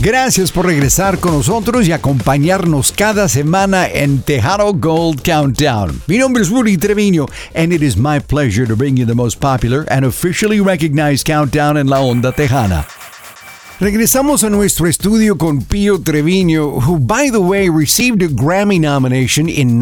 Gracias por regresar con nosotros y acompañarnos cada semana en Tejano Gold Countdown. Mi nombre es Rudy Treviño, and it is my pleasure to bring you the most popular and officially recognized countdown en la onda tejana. Regresamos a nuestro estudio con Pío Treviño, who, by the way, received a Grammy nomination in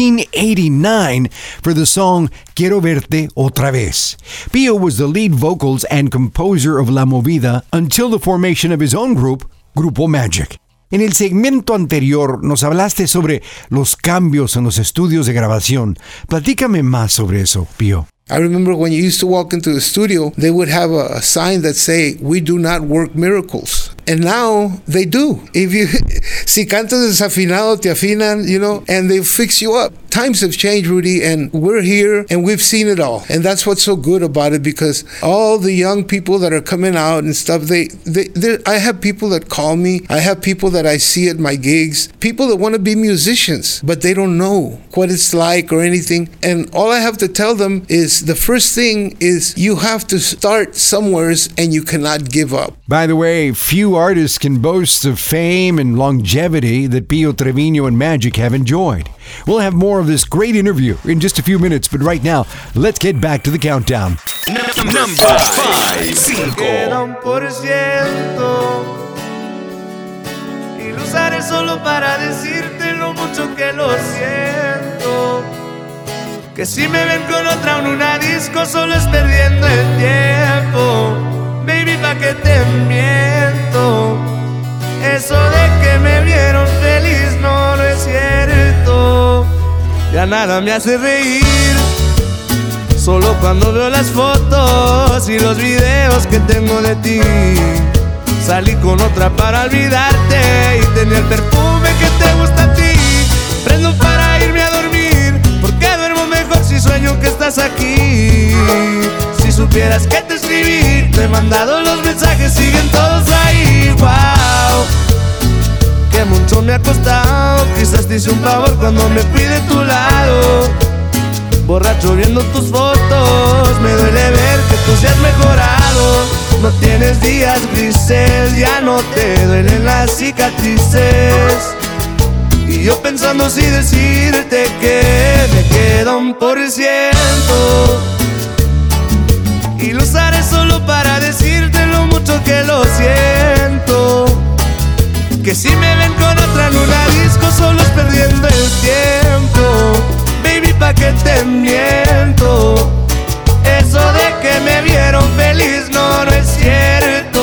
1989 for the song Quiero Verte Otra Vez. Pío was the lead vocals and composer of La Movida until the formation of his own group, Grupo Magic. En el segmento anterior nos hablaste sobre los cambios en los estudios de grabación. Platícame más sobre eso, Pío. I remember when you used to walk into the studio, they would have a sign that say, "We do not work miracles." And now they do. Si cantas desafinado, te afinan, and they fix you up. Times have changed, Rudy, and we're here and we've seen it all. And that's what's so good about it, because all the young people that are coming out and stuff, I have people that call me. I have people that I see at my gigs, people that want to be musicians, but they don't know what it's like or anything. And all I have to tell them is the first thing is you have to start somewhere and you cannot give up. By the way, few artists can boast of fame and longevity that Pío Treviño and Magic have enjoyed. We'll have more of this great interview in just a few minutes, but right now, let's get back to the countdown. Number 5. Queda 1%, y lo usaré solo para decirte lo mucho que lo siento. Que si me ven con otra en una disco, solo es perdiendo el tiempo. Baby, ¿pa' qué te miento? Eso de que me vieron feliz no es cierto. Ya nada me hace reír, solo cuando veo las fotos y los videos que tengo de ti. Salí con otra para olvidarte y tenía el perfume que te gusta a ti. Prendo para irme a dormir, porque duermo mejor si sueño que estás aquí. Si supieras que te escribí, te he mandado los mensajes, siguen todos ahí. Wow, que mucho me ha costado. Quizás te hice un favor cuando me fui de tu lado. Borracho viendo tus fotos, me duele ver que tú seas mejorado. No tienes días grises, ya no te duelen las cicatrices. Y yo pensando si decirte que me queda 1%, y lo usaré solo para decirte lo mucho que lo siento. Que si me ven con otra en una disco, solo es perdiendo el tiempo. Baby, ¿pa' qué te miento? Eso de que me vieron feliz no es cierto.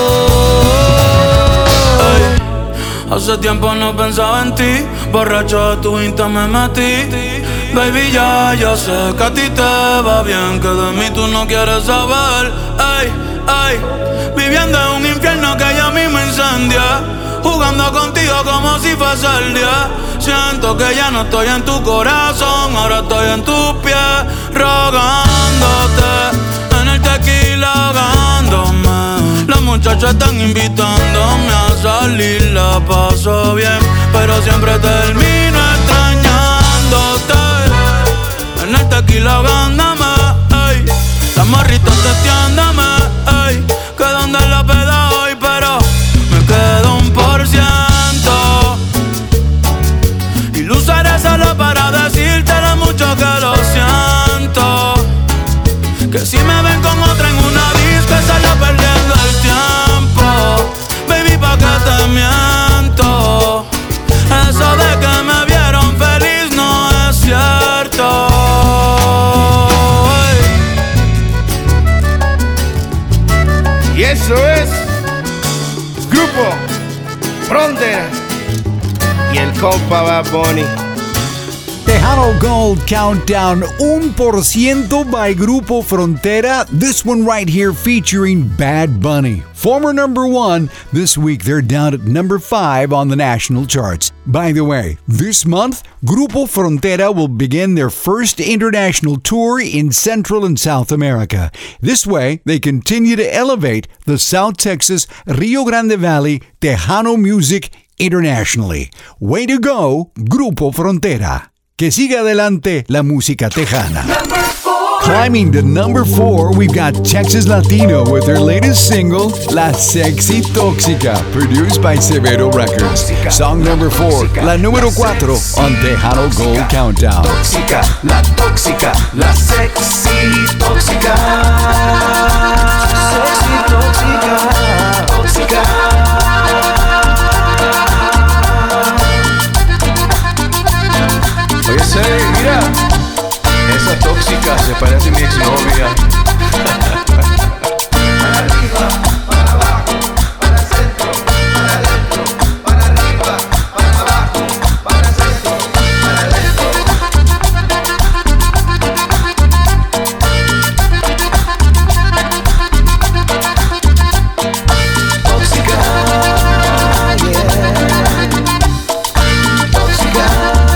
Hace tiempo no pensaba en ti, borracho de tu Insta me metí. Baby, ya sé que a ti te va bien, que de mí tú no quieres saber. Ay, viviendo en un infierno que ya a mí me incendia, jugando contigo como si fuese el día. Siento que ya no estoy en tu corazón, ahora estoy en tus pies, rogándote, en el tequila ahogándome. Las muchachas están invitándome a salir, la paso bien, pero siempre termino extrañándote. En el tequila ahogándome, ey. Las morritas testeándome, ey. Que donde la peda hoy, pero me quedo 1%. Y lo usaré solo para decirte lo mucho que lo siento. Que si me ven con otra en una disco, solo perdiendo el tiempo. Baby, ¿pa' qué te miento? Eso de que me vieron feliz no es cierto. Y eso es Grupo Frontera y el compa Bad Bunny. Tejano Gold Countdown 1% by Grupo Frontera. This one right here featuring Bad Bunny. Former number 1, this week they're down at number 5 on the national charts. By the way, this month, Grupo Frontera will begin their first international tour in Central and South America. This way, they continue to elevate the South Texas, Rio Grande Valley Tejano music internationally. Way to go, Grupo Frontera. Que siga adelante la música tejana. Number 4. Climbing to number 4, we've got Texas Latino with their latest single, La Sexy Tóxica, produced by Severo Records. Song number 4, la número 4 on Tejano Gold Countdown. Tóxica, la sexy tóxica. Sexy tóxica, tóxica. Oye, Sey, mira, esa tóxica se parece a mi exnovia. Para arriba, para abajo, para el centro, para adentro, para arriba, para abajo, para el centro, para adentro. Tóxica, yeah. Tóxica,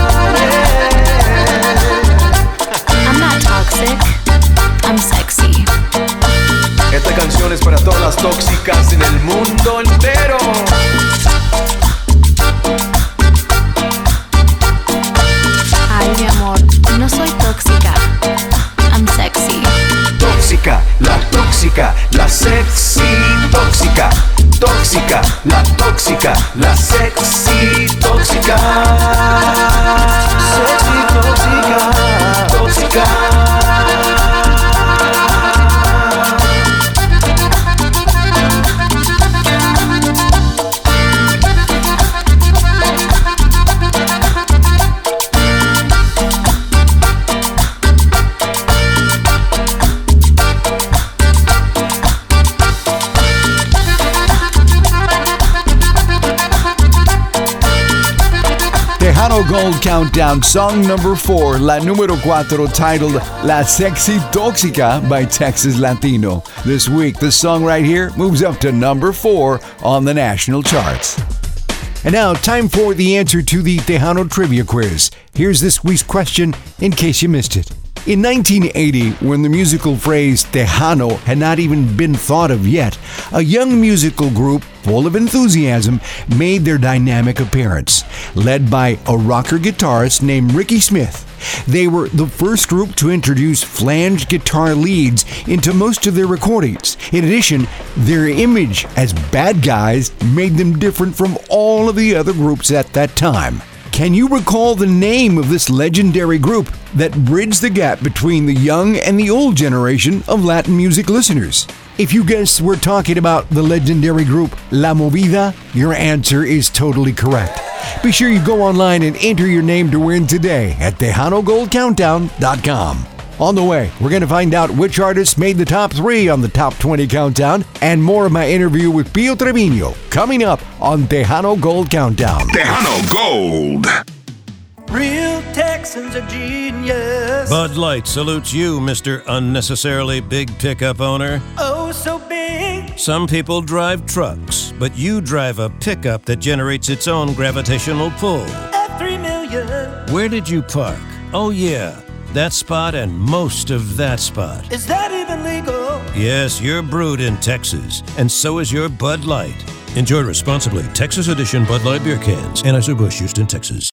I'm not toxic, I'm sexy. Esta canción es para todas las tóxicas en el mundo entero. Ay, mi amor, no soy tóxica, I'm sexy. Tóxica, la sexy tóxica. Tóxica, la sexy tóxica. sexy tóxica, tóxica. Tejano Gold Countdown, song number 4, la número 4, titled La Sexy Tóxica by Texas Latino. This week, the song right here moves up to number 4 on the national charts. And now, time for the answer to the Tejano Trivia Quiz. Here's this week's question in case you missed it. In 1980, when the musical phrase Tejano had not even been thought of yet, a young musical group full of enthusiasm made their dynamic appearance. Led by a rocker guitarist named Ricky Smith, they were the first group to introduce flanged guitar leads into most of their recordings. In addition, their image as bad guys made them different from all of the other groups at that time. Can you recall the name of this legendary group that bridged the gap between the young and the old generation of Latin music listeners? If you guess we're talking about the legendary group La Movida, your answer is totally correct. Be sure you go online and enter your name to win today at TejanoGoldCountdown.com. On the way, we're going to find out which artists made the top 3 on the Top 20 Countdown and more of my interview with Pio Trevino coming up on Tejano Gold Countdown. Tejano Gold. Real Texans are genius. Bud Light salutes you, Mr. Unnecessarily Big Pickup Owner. Oh, so big. Some people drive trucks, but you drive a pickup that generates its own gravitational pull. At 3 million. Where did you park? Oh, yeah, that spot and most of that spot. Is that even legal? Yes, you're brewed in Texas, and so is your Bud Light. Enjoy responsibly. Texas Edition Bud Light beer cans. Anheuser-Busch, Houston, Texas.